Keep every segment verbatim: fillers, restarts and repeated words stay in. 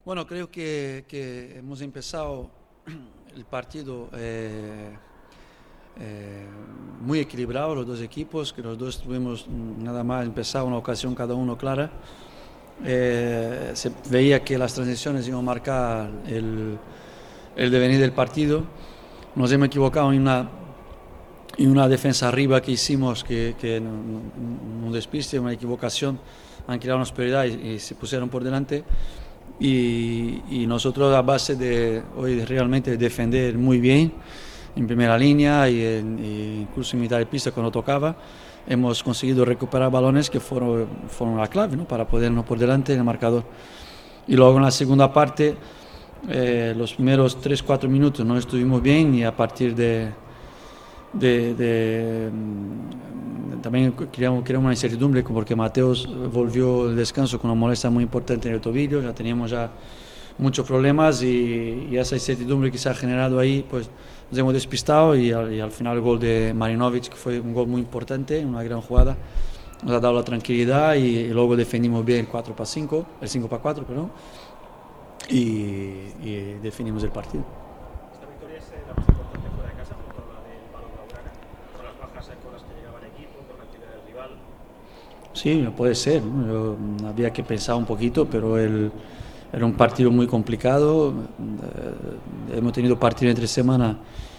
Bueno, creo que, que hemos empezado el partido eh, eh, muy equilibrado, los dos equipos, que los dos tuvimos nada más empezar una ocasión cada uno clara. Eh, se veía que las transiciones iban a marcar el, el devenir del partido. Nos hemos equivocado en una, en una defensa arriba que hicimos, que, que un despiste, una equivocación, han creado una superioridad y, y se pusieron por delante. Y, y nosotros a base de hoy realmente defender muy bien en primera línea y, en, y incluso en mitad de pista cuando tocaba, hemos conseguido recuperar balones que fueron, fueron la clave, ¿no?, para podernos por delante en el marcador. Y luego en la segunda parte, eh, los primeros tres cuatro minutos no estuvimos bien y a partir de, de, de también creamos, creamos una incertidumbre porque Mateos volvió el descanso con una molestia muy importante en el tobillo, ya teníamos ya muchos problemas y, y esa incertidumbre que se ha generado ahí, pues nos hemos despistado y al, y al final el gol de Marinovic, que fue un gol muy importante, una gran jugada, nos ha dado la tranquilidad y, y luego defendimos bien el cuatro para cinco, el cinco para cuatro, perdón, y, y definimos el partido. Esta victoria es la más importante fuera de casa, junto a la del Palo Blaugrana, por las bajas con las que llegaba el equipo, por la actividad del rival. Sí, puede ser, ¿no? Yo, había que pensar un poquito, pero el, era un partido muy complicado. Eh, hemos tenido partido entre semana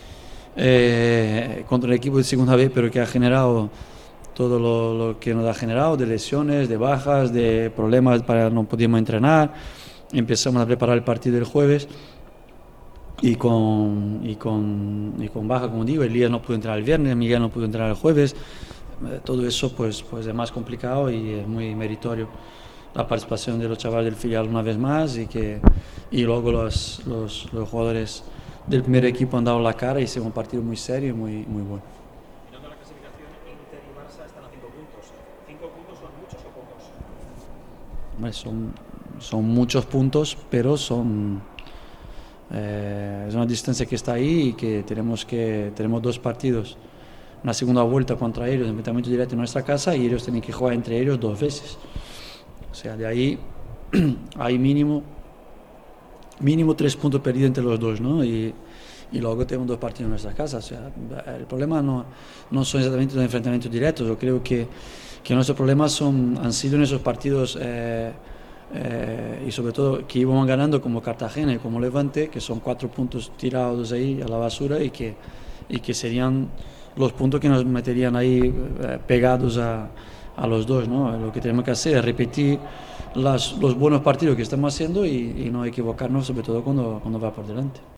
eh, contra el equipo de segunda vez, pero que ha generado todo lo, lo que nos ha generado, de lesiones, de bajas, de problemas para no podíamos entrenar. Empezamos a preparar el partido del jueves y con, y con, y con baja, como digo, Elías no pudo entrar el viernes, Miguel no pudo entrar el jueves. Todo eso pues, pues es más complicado y es muy meritorio la participación de los chavales del filial una vez más y que y luego los, los, los jugadores del primer equipo han dado la cara y es un partido muy serio y muy, muy bueno. Mirando la clasificación, Inter y Barça están a cinco puntos. ¿Cinco puntos son muchos o pocos? Bueno, son, son muchos puntos, pero son eh, es una distancia que está ahí y que tenemos, que tenemos dos partidos. Una segunda vuelta contra ellos, enfrentamiento directo en nuestra casa y ellos tienen que jugar entre ellos dos veces. O sea, de ahí hay mínimo mínimo tres puntos perdidos entre los dos, ¿no? Y, y luego tenemos dos partidos en nuestra casa. O sea, el problema no, no son exactamente los enfrentamientos directos. Yo creo que, que nuestros problemas son, han sido en esos partidos eh, eh, y sobre todo que íbamos ganando como Cartagena y como Levante, que son cuatro puntos tirados ahí a la basura y que, y que serían los puntos que nos meterían ahí eh, pegados a, a los dos, ¿no? Lo que tenemos que hacer es repetir las, los buenos partidos que estamos haciendo y, y no equivocarnos, sobre todo cuando, cuando va por delante.